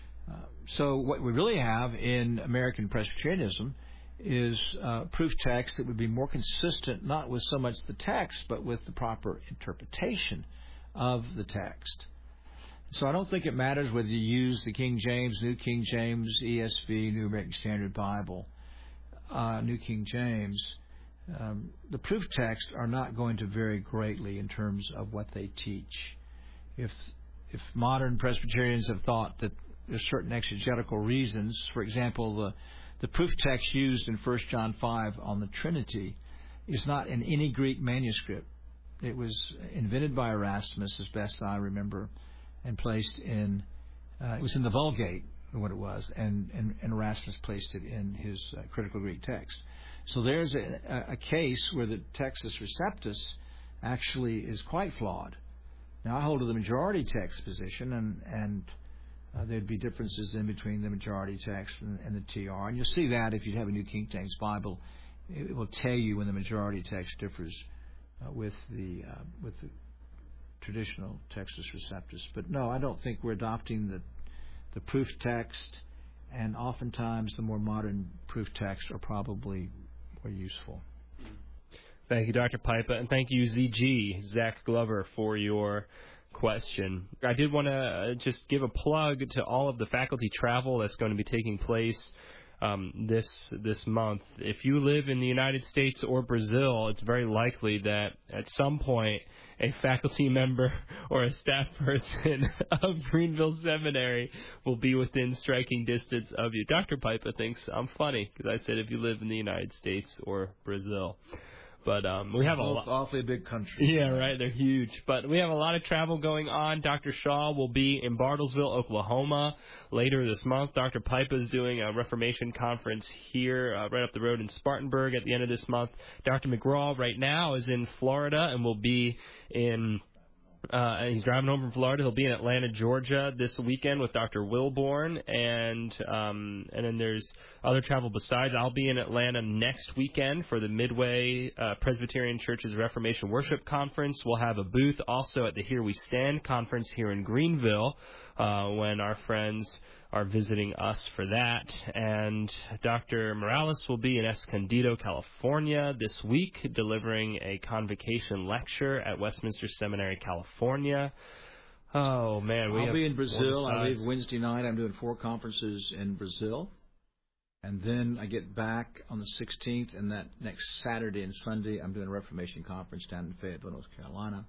S2: So what we really have in American Presbyterianism is proof text that would be more consistent, not with so much the text, but with the proper interpretation of the text. So I don't think it matters whether you use the King James, New King James, ESV, New American Standard Bible, New King James. The proof texts are not going to vary greatly in terms of what they teach. If modern Presbyterians have thought that there's certain exegetical reasons, for example, the proof text used in 1 John 5 on the Trinity is not in any Greek manuscript. It was invented by Erasmus, as best I remember, and placed in, it was in the Vulgate, what it was, and Erasmus placed it in his critical Greek text. So there's a case where the Textus Receptus actually is quite flawed. Now, I hold to the majority text position, and there'd be differences in between the majority text and the TR. And you'll see that if you have a New King James Bible it will tell you when the majority text differs with the traditional Textus Receptus. But no, I don't think we're adopting the proof text, and oftentimes the more modern proof texts are probably more useful.
S1: Thank you, Dr. Pipa, and thank you, ZG, Zach Glover, for your question. I did want to just give a plug to all of the faculty travel that's going to be taking place this month. If you live in the United States or Brazil, it's very likely that at some point a faculty member or a staff person of Greenville Seminary will be within striking distance of you. Dr. Pipa thinks I'm funny because I said if you live in the United States or Brazil. But we have
S2: both awfully big countries.
S1: Yeah, right. They're huge. But we have a lot of travel going on. Dr. Shaw will be in Bartlesville, Oklahoma later this month. Dr. Pipa is doing a Reformation conference here right up the road in Spartanburg at the end of this month. Dr. McGraw right now is in Florida and will be in he's driving home from Florida. He'll be in Atlanta, Georgia this weekend with Dr. Wilborn, and then there's other travel besides. I'll be in Atlanta next weekend for the Midway Presbyterian Church's Reformation Worship Conference. We'll have a booth also at the Here We Stand conference here in Greenville when our friends are visiting us for that. And Dr. Morales will be in Escondido, California this week, delivering a convocation lecture at Westminster Seminary, California. Oh, man.
S2: I'll be in Brazil. I leave Wednesday night. I'm doing 4 conferences in Brazil. And then I get back on the 16th, and that next Saturday and Sunday, I'm doing a Reformation conference down in Fayetteville, North Carolina.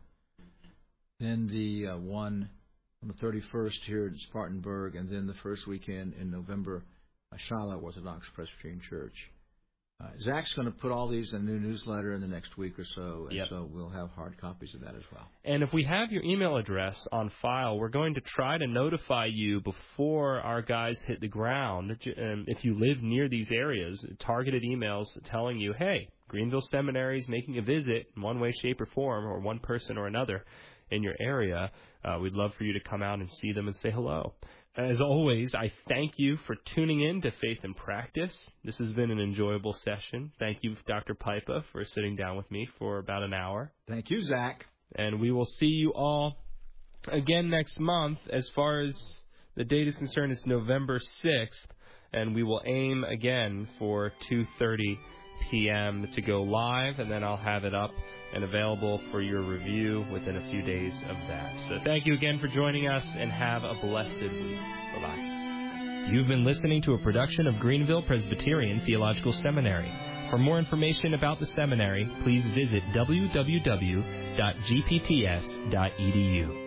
S2: Then the one on the 31st here in Spartanburg, and then the first weekend in November, Shiloh Orthodox Presbyterian Church. Zach's going to put all these in a new newsletter in the next week or so, and so we'll have hard copies of that as well.
S1: And if we have your email address on file, we're going to try to notify you before our guys hit the ground. If you live near these areas, targeted emails telling you, hey, Greenville Seminary is making a visit in one way, shape, or form, or one person or another in your area. We'd love for you to come out and see them and say hello. As always, I thank you for tuning in to Faith in Practice. This has been an enjoyable session. Thank you, Dr. Pipa, for sitting down with me for about an hour.
S2: Thank you, Zach.
S1: And we will see you all again next month. As far as the date is concerned, it's November 6th, and we will aim again for 2:30 p.m. to go live, and then I'll have it up and available for your review within a few days of that. So thank you again for joining us, and have a blessed week. Bye-bye. You've been listening to a production of Greenville Presbyterian Theological Seminary. For more information about the seminary, please visit www.gpts.edu.